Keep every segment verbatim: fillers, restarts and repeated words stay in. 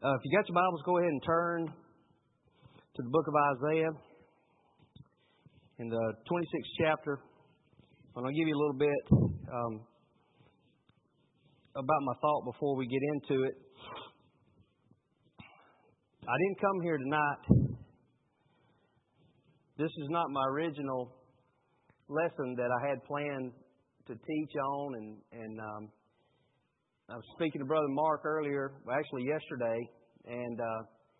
Uh, if you got your Bibles, go ahead and turn to the book of Isaiah in the twenty-sixth chapter. I'm going to give you a little bit um, about my thought before we get into it. I didn't come here tonight. This is not my original lesson that I had planned to teach on, and, and um, I was speaking to Brother Mark earlier, well, actually yesterday, and uh,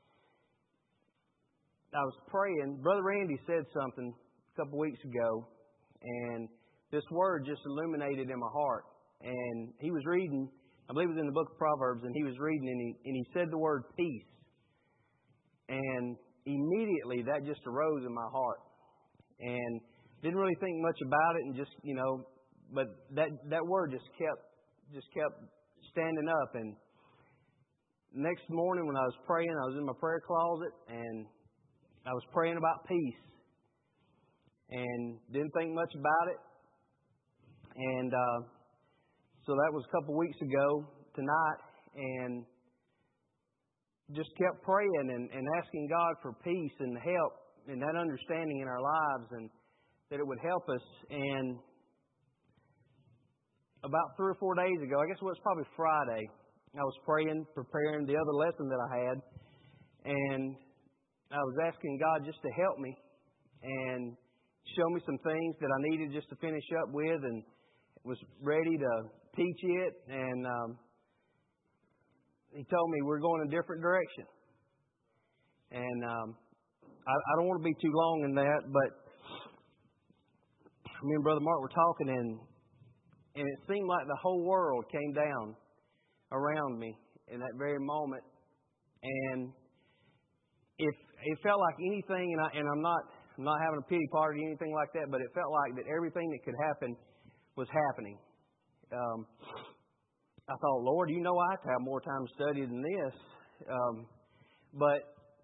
I was praying. Brother Randy said something a couple weeks ago, and this word just illuminated in my heart. And he was reading, I believe it was in the book of Proverbs, and he was reading, and he, and he said the word peace. And immediately that just arose in my heart. And didn't really think much about it, and just, you know, but that, that word just kept, just kept standing up. And next morning when I was praying, I was in my prayer closet, and I was praying about peace, and didn't think much about it. And uh, so that was a couple weeks ago tonight, and just kept praying and, and asking God for peace and help and that understanding in our lives, and that it would help us. And about three or four days ago, I guess it was probably Friday, I was praying, preparing the other lesson that I had, and I was asking God just to help me and show me some things that I needed just to finish up with, and was ready to teach it. And um, He told me we're going a different direction. And um, I, I don't want to be too long in that, but me and Brother Mark were talking, and and it seemed like the whole world came down around me in that very moment. And if it felt like anything, and, I, and I'm not I'm not having a pity party or anything like that, but it felt like that everything that could happen was happening. Um, I thought, Lord, you know I have to have more time to study than this. Um, but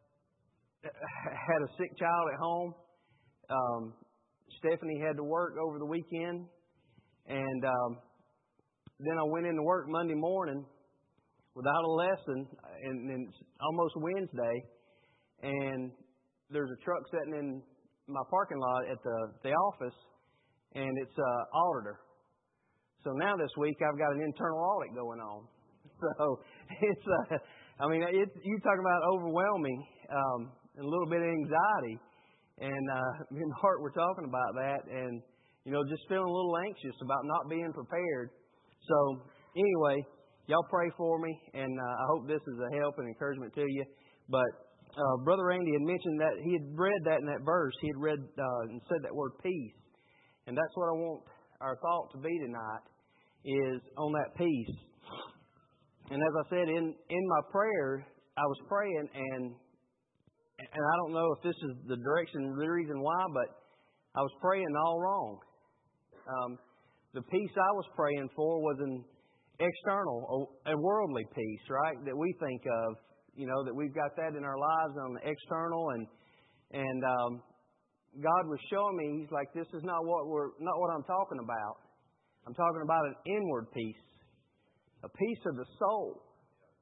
I had a sick child at home. Um, Stephanie had to work over the weekend. And um, then I went into work Monday morning without a lesson, and, and it's almost Wednesday, and there's a truck sitting in my parking lot at the, the office, and it's an auditor. So now this week I've got an internal audit going on. So it's, uh, I mean, it's, you talk about overwhelming um, and a little bit of anxiety. And uh, me and Hart were talking about that, and you know, just feeling a little anxious about not being prepared. So anyway, y'all pray for me, and uh, I hope this is a help and encouragement to you. But uh, Brother Randy had mentioned that he had read that in that verse. He had read uh, and said that word peace. And that's what I want our thought to be tonight, is on that peace. And as I said, in, in my prayer, I was praying, and and I don't know if this is the direction, the reason why, but I was praying all wrong. Um, the peace I was praying for was an external, a worldly peace, right? That we think of, you know, that we've got that in our lives on the external, and and um, God was showing me, He's like, this is not what we're not what I'm talking about. I'm talking about an inward peace, a peace of the soul,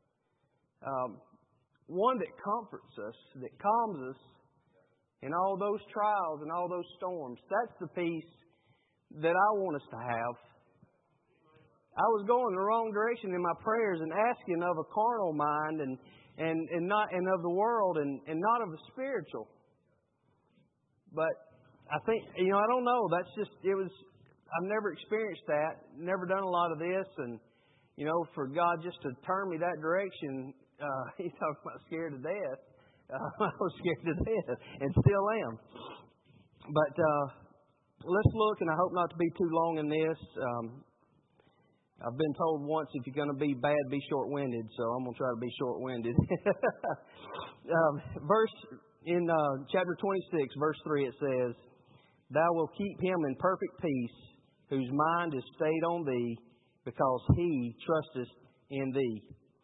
um, one that comforts us, that calms us in all those trials and all those storms. That's the peace that I want us to have. I was going the wrong direction in my prayers and asking of a carnal mind, and and, and not and of the world, and, and not of the spiritual. But I think, you know, I don't know. That's just, it was, I've never experienced that, never done a lot of this, and, you know, for God just to turn me that direction, uh, He talks about scared to death. Uh, I was scared to death, and still am. But uh, let's look, and I hope not to be too long in this. Um, I've been told once, if you're going to be bad, be short-winded, so I'm going to try to be short-winded. um, verse in uh, chapter twenty-six, verse three, it says, Thou wilt keep him in perfect peace, whose mind is stayed on Thee, because he trusteth in Thee.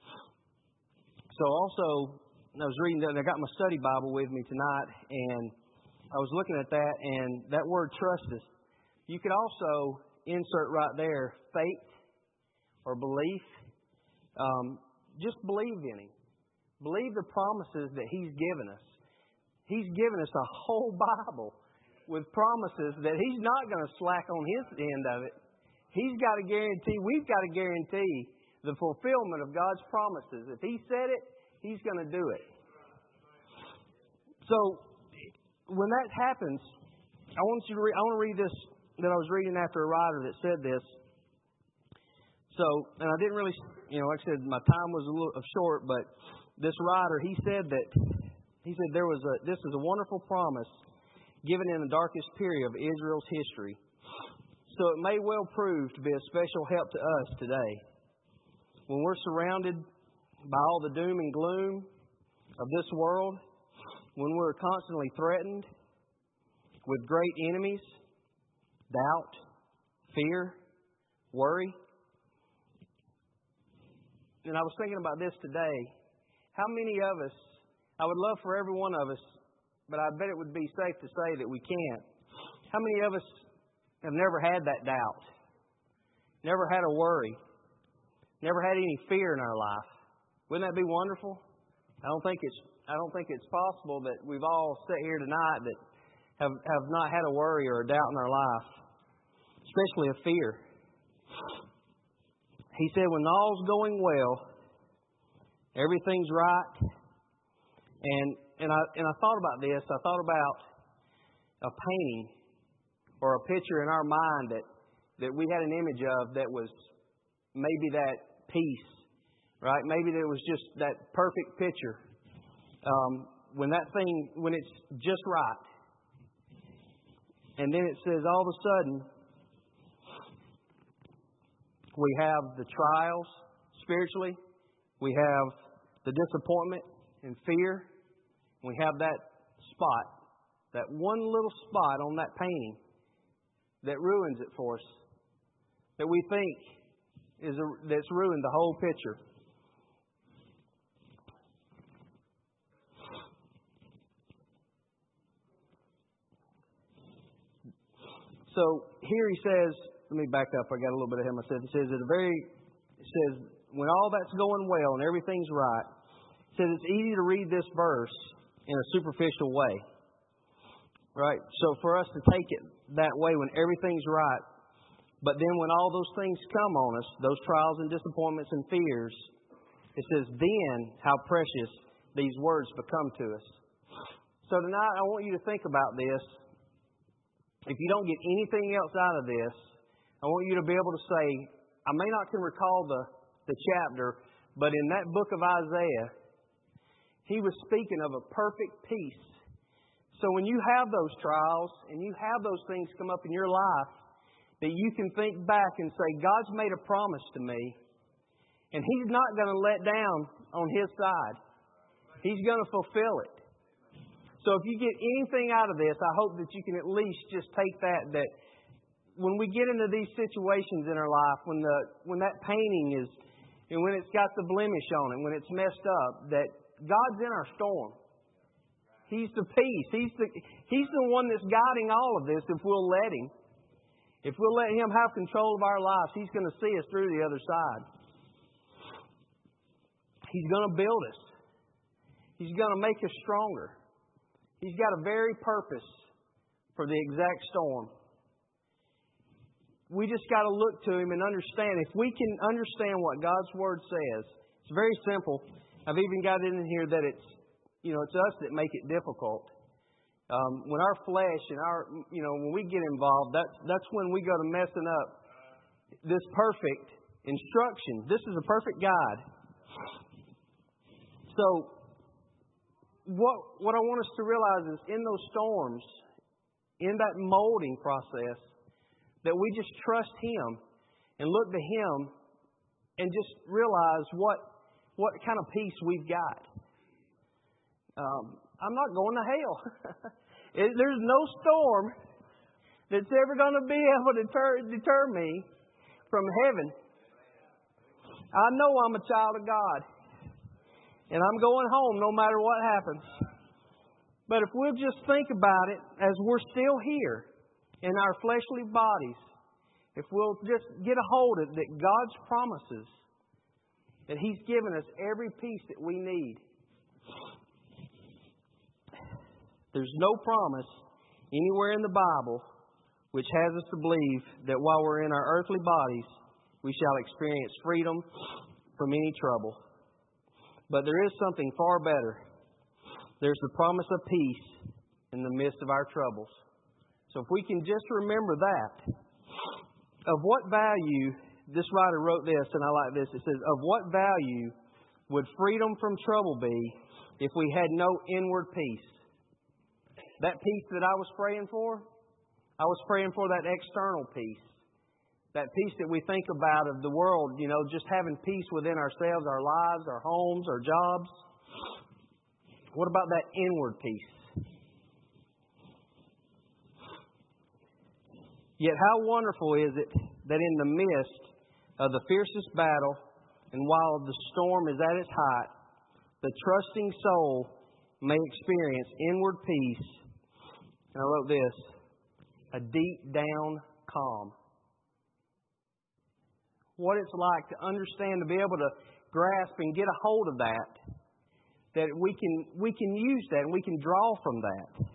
So also, I was reading that, and I got my study Bible with me tonight, and I was looking at that, and that word trusteth, you could also insert right there faith or belief. Um, just believe in Him. Believe the promises that He's given us. He's given us a whole Bible with promises that He's not going to slack on His end of it. He's got to guarantee, we've got to guarantee the fulfillment of God's promises. If He said it, He's going to do it. So, when that happens, I want you to read, I want to read this that I was reading after a writer that said this. So, and I didn't really, you know, like I said, my time was a little short, but this writer, he said that, he said there was a, this is a wonderful promise given in the darkest period of Israel's history. So it may well prove to be a special help to us today. When we're surrounded by all the doom and gloom of this world, when we're constantly threatened with great enemies, doubt, fear, worry. And I was thinking about this today. How many of us, I would love for every one of us, but I bet it would be safe to say that we can't. How many of us have never had that doubt? Never had a worry? Never had any fear in our life? Wouldn't that be wonderful? I don't think it's I don't think it's possible that we've all sat here tonight that have, have not had a worry or a doubt in our life, especially a fear. He said, when all's going well, everything's right. And and I and I thought about this. I thought about a painting or a picture in our mind that, that we had an image of that was maybe that peace, right? Maybe there was just that perfect picture. Um, when that thing, when it's just right. And then it says all of a sudden, we have the trials spiritually. We have the disappointment and fear. We have that spot, that one little spot on that painting that ruins it for us, that we think is a, that's ruined the whole picture. So here he says, let me back up. I got a little bit ahead of myself. He says, at a very, it says, when all that's going well and everything's right, it says it's easy to read this verse in a superficial way. Right? So for us to take it that way when everything's right, but then when all those things come on us, those trials and disappointments and fears, it says, then how precious these words become to us. So tonight I want you to think about this. If you don't get anything else out of this, I want you to be able to say, I may not can recall the, the chapter, but in that book of Isaiah, he was speaking of a perfect peace. So when you have those trials and you have those things come up in your life, that you can think back and say, God's made a promise to me, and He's not going to let down on His side. He's going to fulfill it. So if you get anything out of this, I hope that you can at least just take that, that when we get into these situations in our life, when the when that painting is, and when it's got the blemish on it, when it's messed up, that God's in our storm. He's the peace. He's the He's the one that's guiding all of this if we'll let Him. If we'll let Him have control of our lives, He's going to see us through the other side. He's going to build us. He's going to make us stronger. He's got a very purpose for the exact storm. We just got to look to Him and understand. If we can understand what God's Word says, it's very simple. I've even got it in here that it's, you know, it's us that make it difficult. Um, when our flesh and our, you know, when we get involved, that's that's when we go to messing up this perfect instruction. This is a perfect guide. So, what what I want us to realize is in those storms, in that molding process, that we just trust Him and look to Him and just realize what what kind of peace we've got. Um, I'm not going to hell. There's no storm that's ever going to be able to deter, deter me from heaven. I know I'm a child of God. And I'm going home no matter what happens. But if we'll just think about it as we're still here in our fleshly bodies, if we'll just get a hold of it, that God's promises, that He's given us every piece that we need. There's no promise anywhere in the Bible which has us to believe that while we're in our earthly bodies, we shall experience freedom from any trouble. But there is something far better. There's the promise of peace in the midst of our troubles. So if we can just remember that, of what value, this writer wrote this, and I like this, it says, of what value would freedom from trouble be if we had no inward peace? That peace that I was praying for, I was praying for that external peace. That peace that we think about of the world, you know, just having peace within ourselves, our lives, our homes, our jobs. What about that inward peace? Yet how wonderful is it that in the midst of the fiercest battle and while the storm is at its height, the trusting soul may experience inward peace. And I wrote this, a deep down calm. What it's like to understand, to be able to grasp and get a hold of that, that we can we can use that and we can draw from that.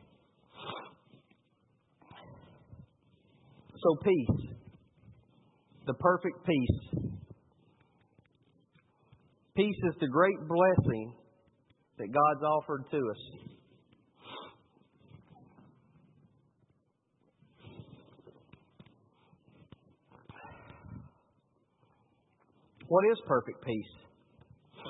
So peace, the perfect peace. Peace is the great blessing that God's offered to us. What is perfect peace?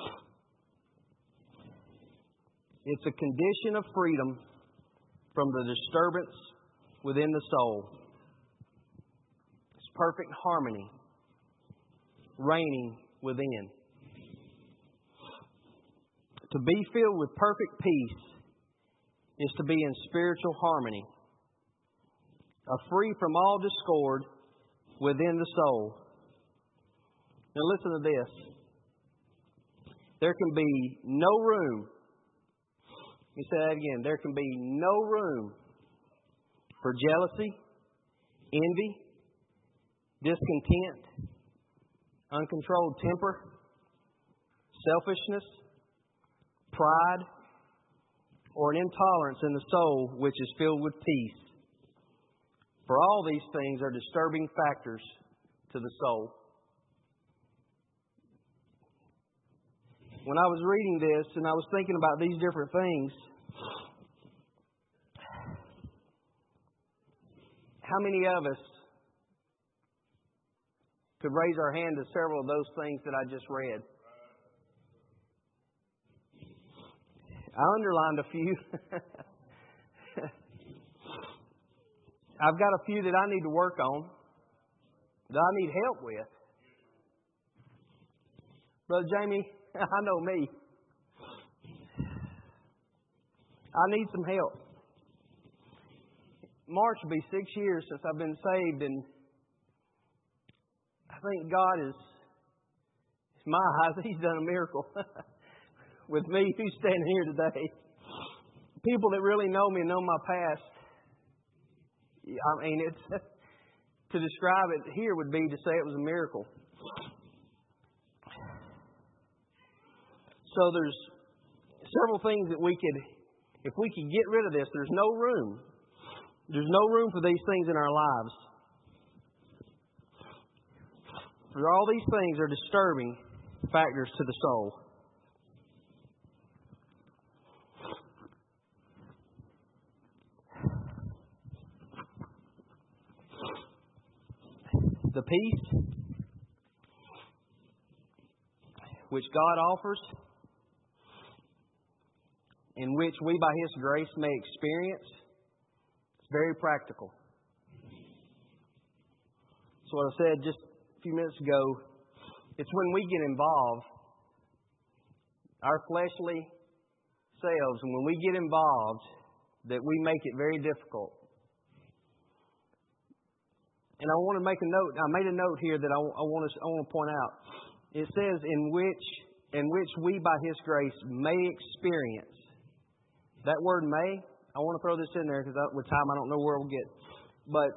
It's a condition of freedom from the disturbance within the soul. It's perfect harmony reigning within. To be filled with perfect peace is to be in spiritual harmony, a free from all discord within the soul. Now listen to this. There can be no room. Let me say that again. There can be no room for jealousy, envy, discontent, uncontrolled temper, selfishness, pride, or an intolerance in the soul which is filled with peace. For all these things are disturbing factors to the soul. When I was reading this and I was thinking about these different things, how many of us could raise our hand to several of those things that I just read? I underlined a few. I've got a few that I need to work on, that I need help with. Brother Jamie, I know me. I need some help. March will be six years since I've been saved, and I think God is, in my eyes, He's done a miracle with me who's standing here today. People that really know me and know my past, I mean, it's to describe it here would be to say it was a miracle. So there's several things that we could, if we could get rid of this, there's no room. There's no room for these things in our lives. For all these things are disturbing factors to the soul. The peace which God offers, in which we by His grace may experience, it's very practical. So what I said just a few minutes ago, it's when we get involved, our fleshly selves, and when we get involved, that we make it very difficult. And I want to make a note. I made a note here that I, I want to I want to point out. It says, "In which in which we by His grace may experience." That word "may," I want to throw this in there because with time I don't know where we'll get. But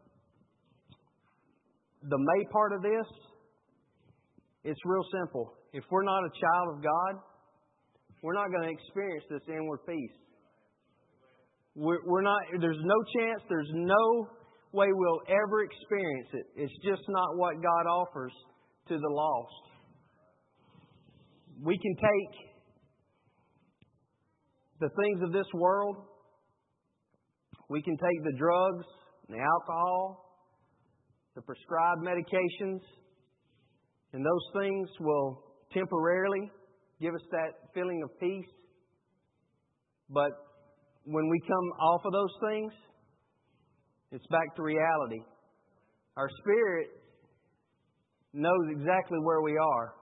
the "may" part of this, it's real simple. If we're not a child of God, we're not going to experience this inward peace. We're, we're not, there's no chance, there's no way we'll ever experience it. It's just not what God offers to the lost. We can take the things of this world. We can take the drugs, the alcohol, the prescribed medications, and those things will temporarily give us that feeling of peace. But when we come off of those things, it's back to reality. Our spirit knows exactly where we are.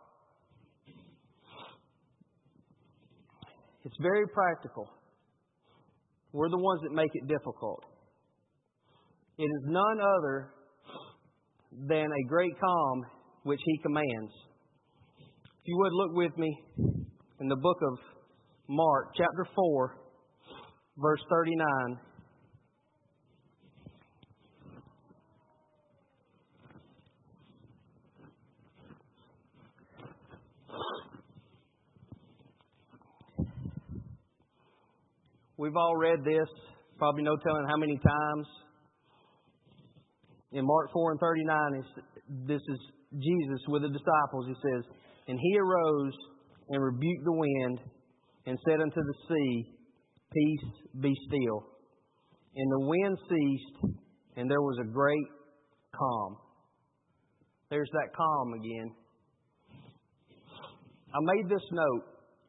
It's very practical. We're the ones that make it difficult. It is none other than a great calm which He commands. If you would look with me in the book of Mark, chapter four, verse thirty-nine. We've all read this, probably no telling how many times. In Mark four and thirty-nine, this is Jesus with the disciples. He says, "And He arose and rebuked the wind and said unto the sea, Peace, be still. And the wind ceased, and there was a great calm." There's that calm again. I made this note.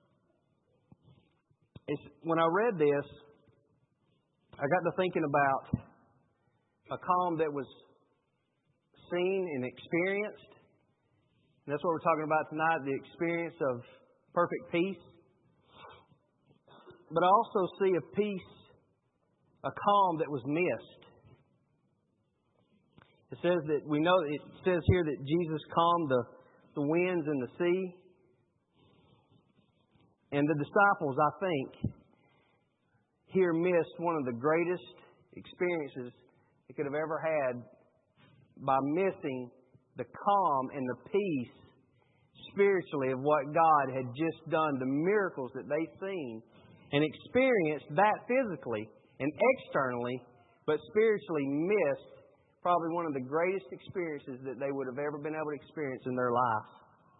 It's, when I read this, I got to thinking about a calm that was seen and experienced. And that's what we're talking about tonight, the experience of perfect peace. But I also see a peace, a calm that was missed. It says that we know, it says here that Jesus calmed the, the winds and the sea. And the disciples, I think, here missed one of the greatest experiences they could have ever had by missing the calm and the peace spiritually of what God had just done, the miracles that they've seen and experienced that physically and externally, but spiritually missed probably one of the greatest experiences that they would have ever been able to experience in their life.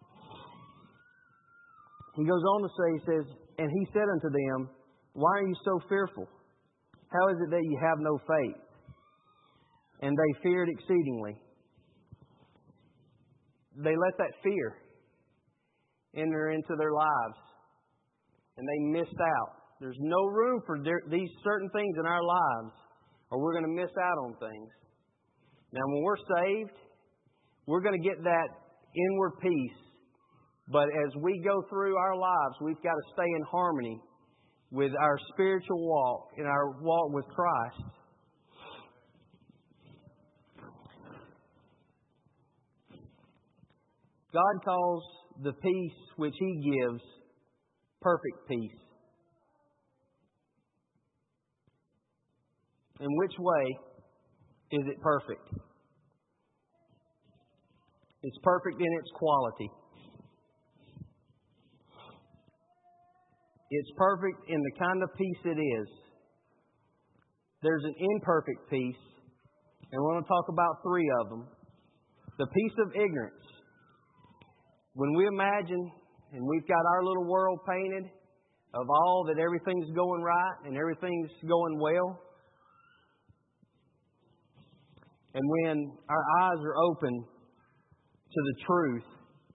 He goes on to say, he says, "And He said unto them, Why are you so fearful? How is it that you have no faith? And they feared exceedingly." They let that fear enter into their lives. And they missed out. There's no room for these certain things in our lives, or we're going to miss out on things. Now, when we're saved, we're going to get that inward peace. But as we go through our lives, we've got to stay in harmony with our spiritual walk, in our walk with Christ. God calls the peace which He gives perfect peace. In which way is it perfect? It's perfect in its quality. It's perfect in the kind of peace it is. There's an imperfect peace, and we're going to talk about three of them. The peace of ignorance. When we imagine, and we've got our little world painted of all that everything's going right and everything's going well, and when our eyes are open to the truth,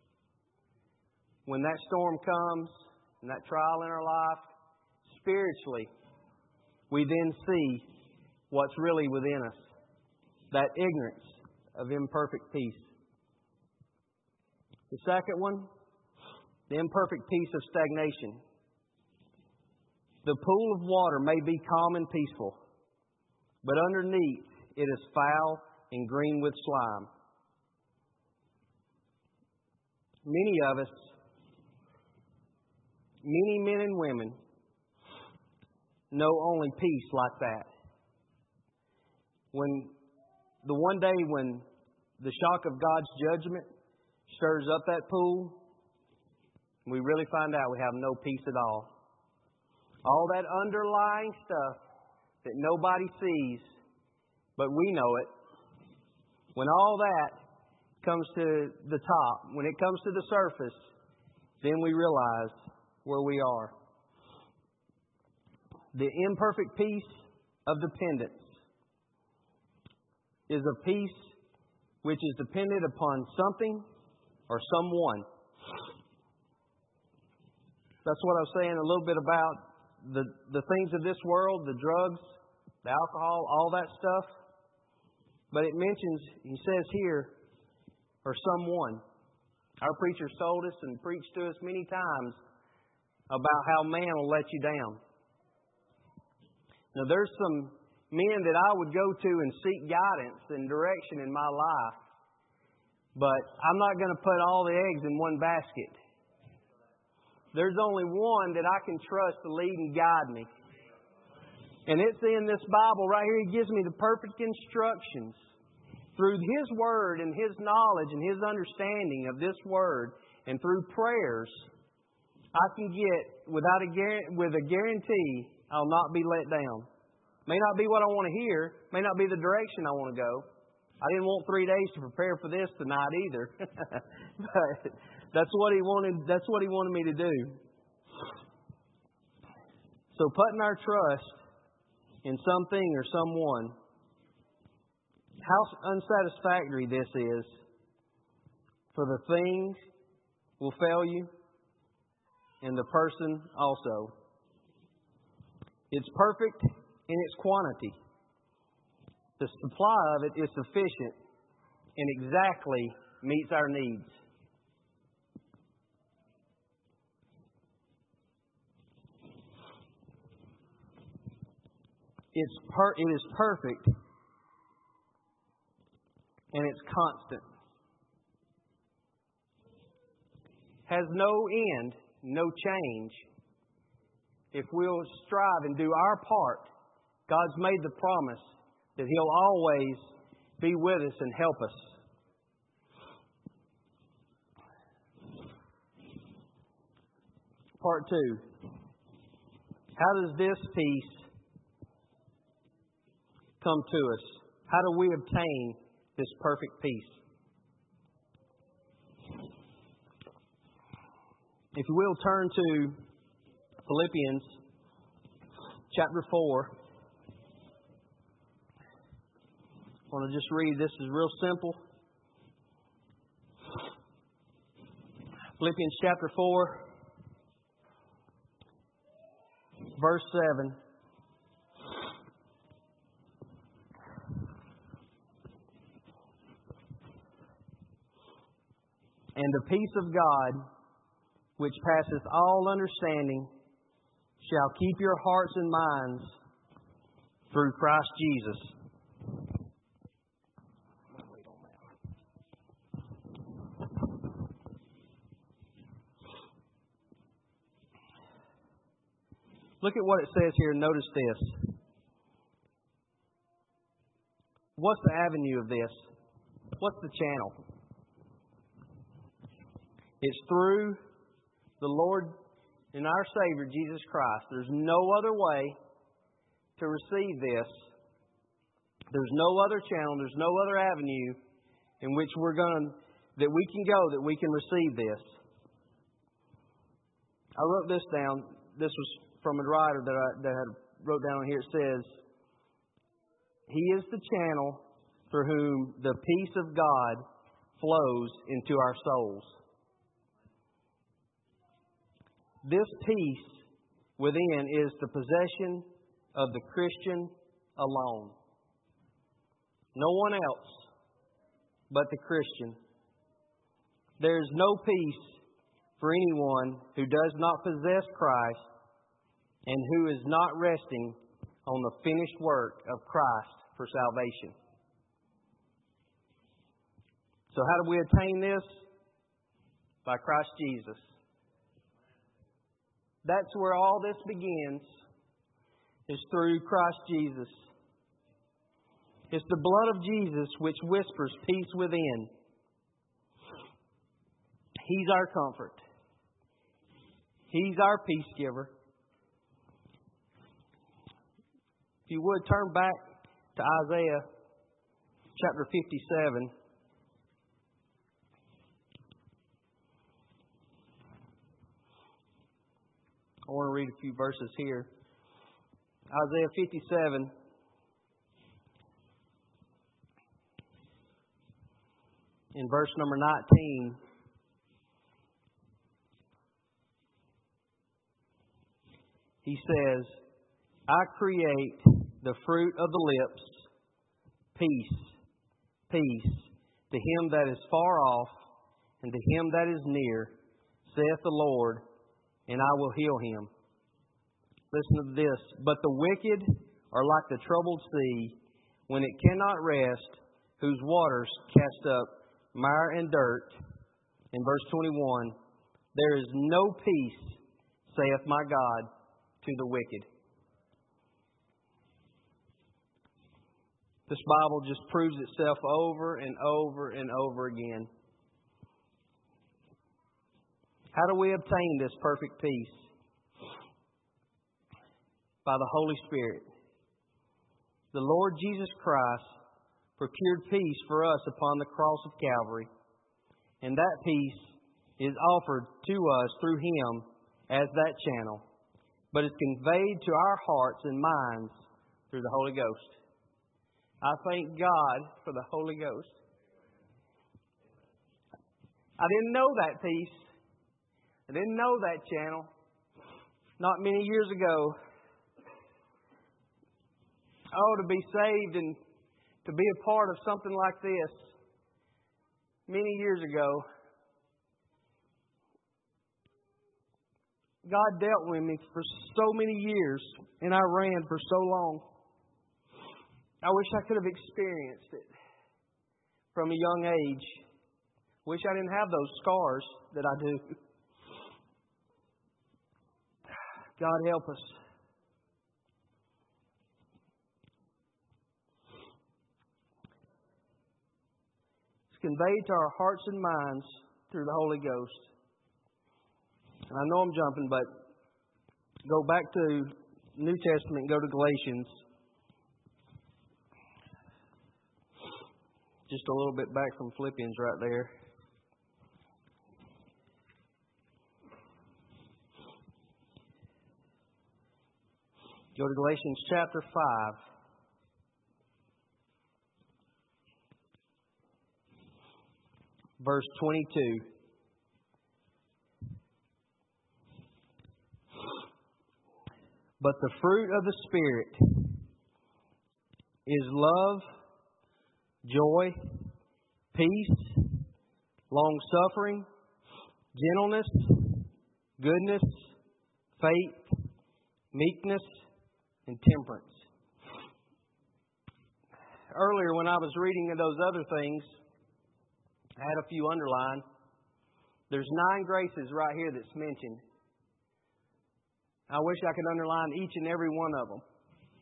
when that storm comes, and that trial in our life, spiritually, we then see what's really within us. That ignorance of imperfect peace. The second one, the imperfect peace of stagnation. The pool of water may be calm and peaceful, but underneath it is foul and green with slime. Many of us, many men and women, know only peace like that. When the one day when the shock of God's judgment stirs up that pool, we really find out we have no peace at all. All that underlying stuff that nobody sees, but we know it. When all that comes to the top, when it comes to the surface, then we realize where we are. The imperfect peace of dependence is a peace which is dependent upon something or someone. That's what I was saying a little bit about the, the things of this world, the drugs, the alcohol, all that stuff. But it mentions, he says here, or someone. Our preacher's told us and preached to us many times about how man will let you down. Now, there's some men that I would go to and seek guidance and direction in my life. But I'm not going to put all the eggs in one basket. There's only one that I can trust to lead and guide me. And it's in this Bible right here. He gives me the perfect instructions. Through His Word and His knowledge and His understanding of this Word and through prayers, I can get, without a with a guarantee, I'll not be let down. May not be what I want to hear. May not be the direction I want to go. I didn't want three days to prepare for this tonight either. But that's what He wanted. That's what He wanted me to do. So putting our trust in something or someone, how unsatisfactory this is. For the things will fail you, and the person also. It's perfect in its quantity. The supply of it is sufficient and exactly meets our needs. It's per, it is perfect and it's constant. Has no end, no change. If we'll strive and do our part, God's made the promise that He'll always be with us and help us. Part two. How does this peace come to us? How do we obtain this perfect peace? If you will, turn to Philippians chapter four. I want to just read. This is real simple. Philippians chapter four, verse seven. And the peace of God, which passeth all understanding, shall keep your hearts and minds through Christ Jesus. Look at what it says here. Notice this. What's the avenue of this? What's the channel? It's through the Lord and our Savior, Jesus Christ. There's no other way to receive this. There's no other channel. There's no other avenue in which we're going to, that we can go, that we can receive this. I wrote this down. This was from a writer that I, that I wrote down here. It says, He is the channel through whom the peace of God flows into our souls. This peace within is the possession of the Christian alone. No one else but the Christian. There is no peace for anyone who does not possess Christ and who is not resting on the finished work of Christ for salvation. So how do we attain this? By Christ Jesus. That's where all this begins, is through Christ Jesus. It's the blood of Jesus which whispers peace within. He's our comfort. He's our peace giver. If you would, turn back to Isaiah chapter fifty-seven. I want to read a few verses here. Isaiah fifty-seven. In verse number nineteen. He says, I create the fruit of the lips, peace, peace, to him that is far off, and to him that is near, saith the Lord, and I will heal him. Listen to this. But the wicked are like the troubled sea, when it cannot rest, whose waters cast up mire and dirt. In verse twenty-one, there is no peace, saith my God, to the wicked. This Bible just proves itself over and over and over again. How do we obtain this perfect peace? By the Holy Spirit. The Lord Jesus Christ procured peace for us upon the cross of Calvary. And that peace is offered to us through Him as that channel, but is conveyed to our hearts and minds through the Holy Ghost. I thank God for the Holy Ghost. I didn't know that peace. I didn't know that channel. Not many years ago. Oh, to be saved and to be a part of something like this. Many years ago, God dealt with me for so many years, and I ran for so long. I wish I could have experienced it from a young age. Wish I didn't have those scars that I do. God help us. It's conveyed to our hearts and minds through the Holy Ghost. And I know I'm jumping, but go back to New Testament, go to Galatians. Just a little bit back from Philippians right there. Go to Galatians chapter five. Verse twenty-two. But the fruit of the Spirit is love, joy, peace, long-suffering, gentleness, goodness, faith, meekness, and temperance. Earlier when I was reading those other things, I had a few underlined. There's nine graces right here that's mentioned. I wish I could underline each and every one of them.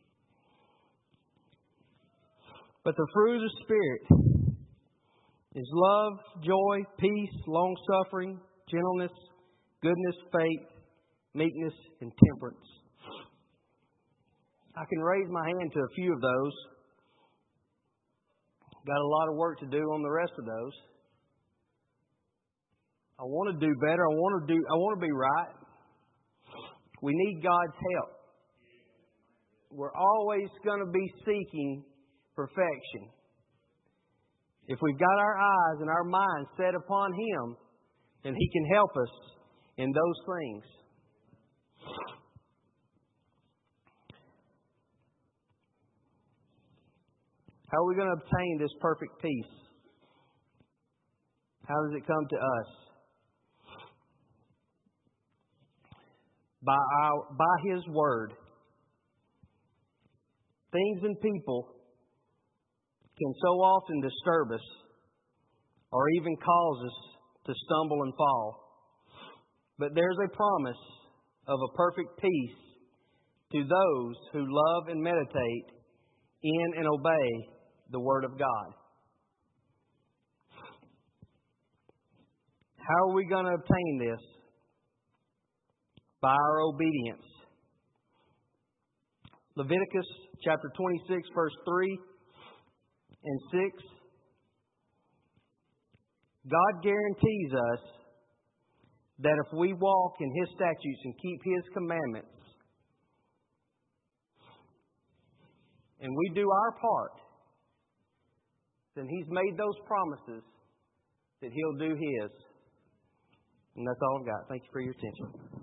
But the fruit of the Spirit is love, joy, peace, long-suffering, gentleness, goodness, faith, meekness, and temperance. I can raise my hand to a few of those. Got a lot of work to do on the rest of those. I want to do better. I want to do. I want to be right. We need God's help. We're always going to be seeking perfection. If we've got our eyes and our minds set upon Him, then He can help us in those things. How are we going to obtain this perfect peace? How does it come to us? By our, by His Word. Things and people can so often disturb us or even cause us to stumble and fall. But there's a promise of a perfect peace to those who love and meditate in and obey the Word of God. How are we going to obtain this? By our obedience. Leviticus chapter twenty-six, verse three and six. God guarantees us that if we walk in His statutes and keep His commandments, and we do our part, then He's made those promises that He'll do His. And that's all I've got. Thank you for your attention.